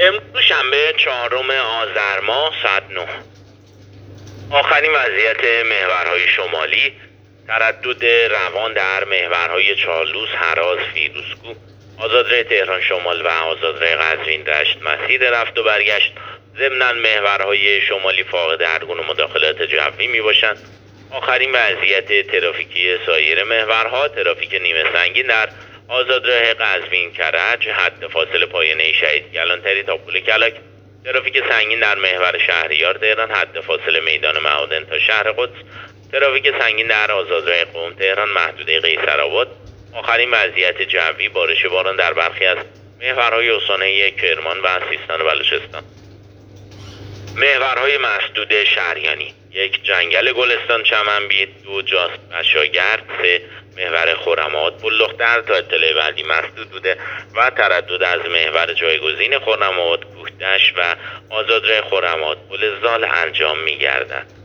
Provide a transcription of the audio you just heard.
امروز شنبه 4 آذر ماه ساعت 9. آخرین وضعیت محورهای شمالی: تردد روان در محورهای چالوس، هراز، فیروزکوه، آزادراه تهران شمال و آزادراه قزوین دشت مسیر رفت و برگشت. ضمناً محورهای شمالی فاقد هر گونه مداخلات جوی می باشند. آخرین وضعیت ترافیکی سایر محورها: ترافیک نیمه سنگین در آزادراه قزوین کرج حد فاصله پایانه شهید کلانتری تا پل کلاک، ترافیک سنگین در محور شهریار تهران حد فاصله میدان معادن تا شهر قدس، ترافیک سنگین در آزادراه قم تهران محدوده قیصرآباد. آخرین وضعیت جوی: بارش باران در برخی از محورهای استانهای کرمان و سیستان و بلوچستان. محورهای مسدود شهریانی: 1 جنگل گلستان چمنبید، 2 جاست بشاگرد، 3 محور خرم‌آباد پل‌لختر تا اطلاع بعدی مسدود بوده و تردد از محور جایگزین خرم‌آباد کوهدشت و آزادراه خرم‌آباد پل زال انجام می‌گردد.